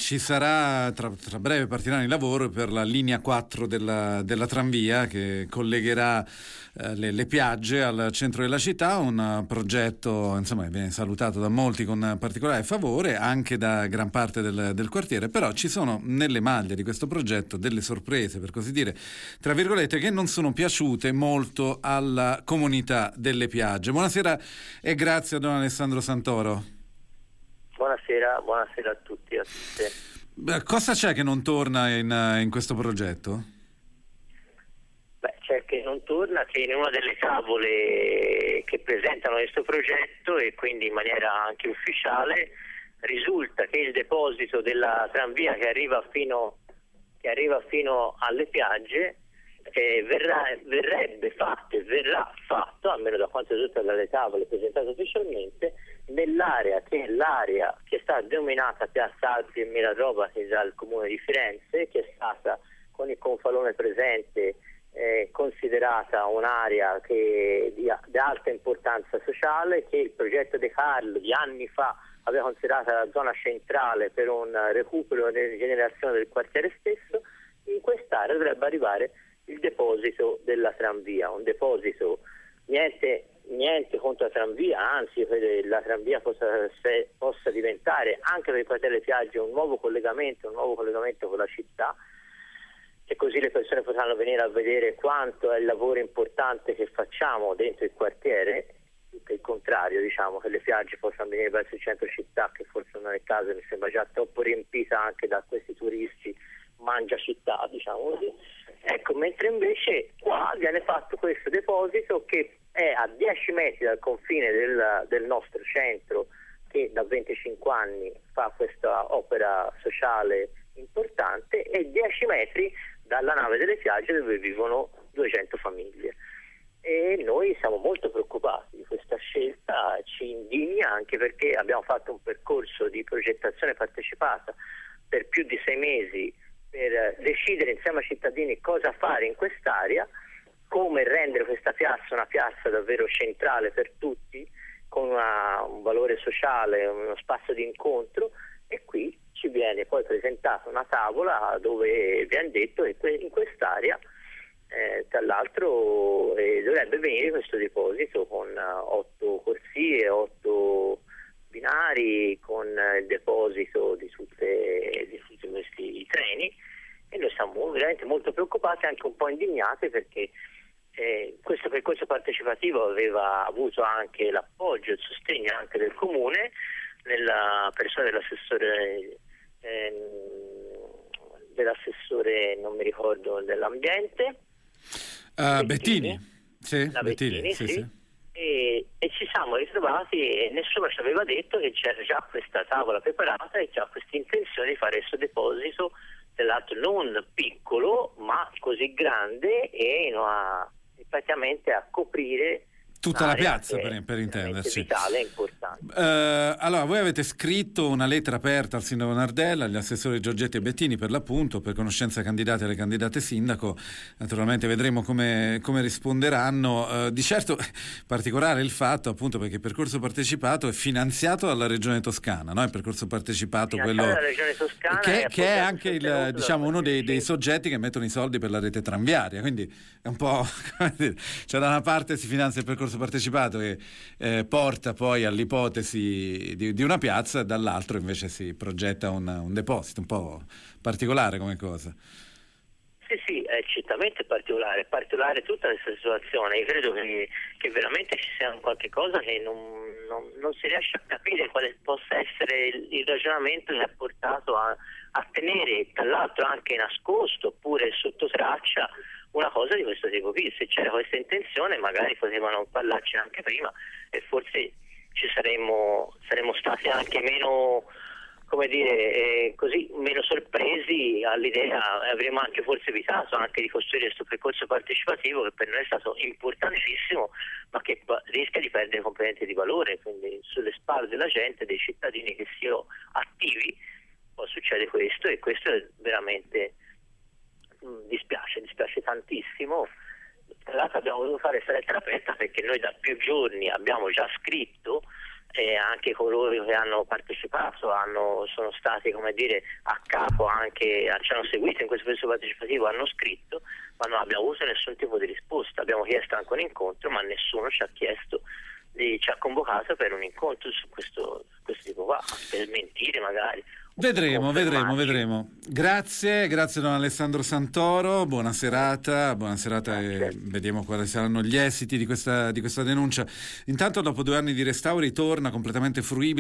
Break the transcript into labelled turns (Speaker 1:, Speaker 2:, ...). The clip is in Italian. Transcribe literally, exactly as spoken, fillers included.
Speaker 1: ci sarà, tra, tra breve partiranno i lavori per la linea quattro della, della tranvia che collegherà eh, le, le piagge al centro della città, un progetto insomma che viene salutato da molti con particolare favore, anche da gran parte del, del quartiere, però ci sono nelle maglie di questo progetto delle sorprese, per così dire, tra virgolette, che non sono piaciute molto alla comunità delle piagge. Buonasera e grazie a Don Alessandro Santoro.
Speaker 2: Buonasera, buonasera a tutti e a tutte.
Speaker 1: Beh, cosa c'è che non torna in, in questo progetto?
Speaker 2: Beh, c'è che non torna che in una delle tavole che presentano questo progetto, e quindi in maniera anche ufficiale, risulta che il deposito della tranvia che arriva fino, che arriva fino alle piagge eh, verrà, verrebbe fatto e verrà fatto, almeno da quanto risulta dalle tavole presentate ufficialmente, nell'area che è l'area che è stata denominata Piazza Alpi e Miladropati dal Comune di Firenze, che è stata con il Confalone presente eh, considerata un'area che di, di alta importanza sociale, che il progetto De Carlo di anni fa aveva considerato la zona centrale per un recupero e rigenerazione del quartiere stesso. In quest'area dovrebbe arrivare il deposito della tranvia, un deposito niente niente contro la tranvia, anzi che la tranvia possa, se, possa diventare anche per il quartiere Piagge un nuovo collegamento, un nuovo collegamento con la città, e così le persone potranno venire a vedere quanto è il lavoro importante che facciamo dentro il quartiere, che il contrario, diciamo, che le Piagge possano venire verso il centro città, che forse non è il caso, mi sembra già troppo riempita anche da questi turisti mangia città, diciamo così. Ecco, mentre invece qua viene fatto questo deposito che è a dieci metri dal confine del, del nostro centro, che da venticinque anni fa questa opera sociale importante, e dieci metri dalla nave delle Piagge, dove vivono duecento famiglie. E noi siamo molto preoccupati di questa scelta, ci indigna anche perché abbiamo fatto un percorso di progettazione partecipata per più di sei mesi per decidere insieme ai cittadini cosa fare in quest'area, come rendere questa piazza una piazza davvero centrale per tutti, con una, un valore sociale, uno spazio di incontro, e qui ci viene poi presentata una tavola dove viene detto che in quest'area eh, tra l'altro eh, dovrebbe venire questo deposito con otto corsie, otto binari, con il deposito di tutte di tutti questi treni, e noi siamo veramente molto preoccupati, anche un po' indignati, perché eh, questo percorso partecipativo aveva avuto anche l'appoggio e il sostegno anche del Comune, nella persona dell'assessore ehm, dell'assessore non mi ricordo dell'ambiente
Speaker 1: uh, Bettini, Bettini. Sì,
Speaker 2: la
Speaker 1: Bettini,
Speaker 2: Bettini,
Speaker 1: sì,
Speaker 2: sì.
Speaker 1: sì.
Speaker 2: E, e ci siamo ritrovati e nessuno ci aveva detto che c'era già questa tavola preparata e già questa intenzione di fare questo deposito, tra l'altro non piccolo ma così grande, e a, praticamente a coprire
Speaker 1: tutta la piazza, per, per intenderci.
Speaker 2: Vitale e importante.
Speaker 1: Uh, allora, voi avete scritto una lettera aperta al sindaco Nardella, agli assessori Giorgetti e Bettini, per l'appunto, per conoscenza candidati e le candidate sindaco. Naturalmente vedremo come, come risponderanno. Uh, di certo particolare il fatto, appunto, perché il percorso partecipato è finanziato dalla Regione Toscana, no? Il percorso partecipato, quello
Speaker 2: dalla Regione Toscana,
Speaker 1: che,
Speaker 2: è,
Speaker 1: che è anche il, diciamo, uno dei, dei soggetti che mettono i soldi per la rete tranviaria, quindi è un po', come dire, cioè da una parte si finanzia il percorso partecipato che eh, porta poi all'ipotesi di, di una piazza, e dall'altro invece si progetta un, un deposito, un po' particolare come cosa.
Speaker 2: Sì, sì, è certamente particolare, è particolare tutta questa situazione. Io credo che, che veramente ci sia qualche cosa che non, non, non si riesce a capire quale possa essere il, il ragionamento che ha portato a, a tenere, tra l'altro anche nascosto oppure sotto traccia, una cosa di questo tipo qui. Se c'era questa intenzione magari potevano parlarci anche prima e forse ci saremmo, saremmo stati anche meno, come dire, eh, così meno sorpresi all'idea, avremmo anche forse evitato anche di costruire questo percorso partecipativo che per noi è stato importantissimo, ma che rischia di perdere componenti di valore, quindi sulle spalle della gente, dei cittadini che siano attivi, poi succede questo, e questo è veramente mh, dispiace, dispiace tantissimo. Tra l'altro abbiamo dovuto fare questa lettera aperta perché noi da più giorni abbiamo già scritto e anche coloro che hanno partecipato hanno, sono stati, come dire, a capo, anche ci hanno seguito in questo processo partecipativo, hanno scritto, ma non abbiamo avuto nessun tipo di risposta. Abbiamo chiesto anche un incontro, ma nessuno ci ha chiesto di, ci ha convocato per un incontro su questo, su questo tipo qua, per mentire magari.
Speaker 1: Vedremo, vedremo, vedremo. Grazie, grazie Don Alessandro Santoro, buona serata, buona serata e vediamo quali saranno gli esiti di questa, di questa denuncia. Intanto dopo due anni di restauri torna completamente fruibile